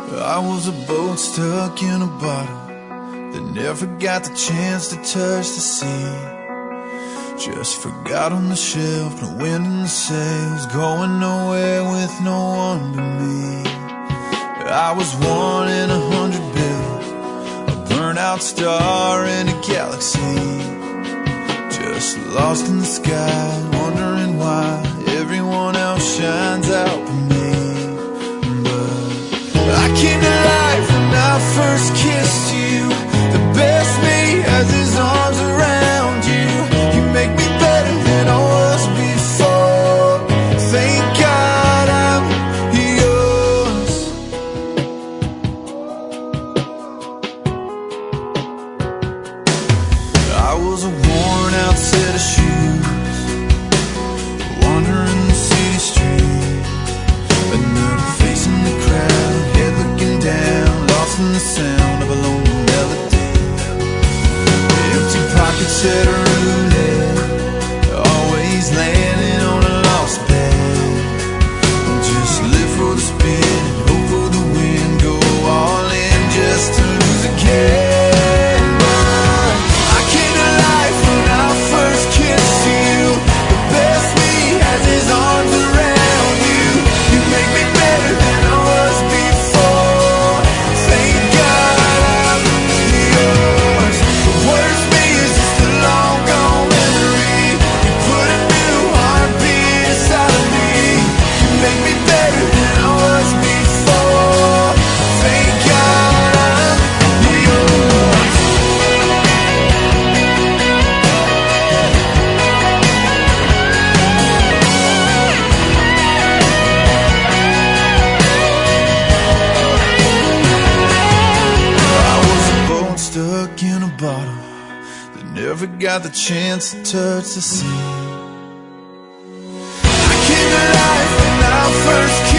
I was a boat stuck in a bottle that never got the chance to touch the sea. Just forgot on the shelf, no wind in the sails, going nowhere with no one but me. I was 1 in 100 billion, a burnout star in a galaxy, just lost in the sky, wondering why everyone else shines out but me. But I came to life when I first kissed you. The best me has his arms around you. You make me better than I was before. Thank God I'm yours. I was a worn out set of shoes, wandering the city streets, another face in the crowd, head looking down, lost in the sound of a lonely melody. Empty pockets at a roulette, always landing on a lost bet. Just live for the spin, hope for the win, go all in just to lose again. But I came to life when I first kissed you. The best me has his arms around you. You make me better than I was before. Thank God I'm yours. The worst me is just a long gone memory. You put a new heartbeat inside of me. You make me better than I was before. Thank God I'm yours. I was a boat stuck in a bottle that never got the chance to touch the sea. I came to life when I first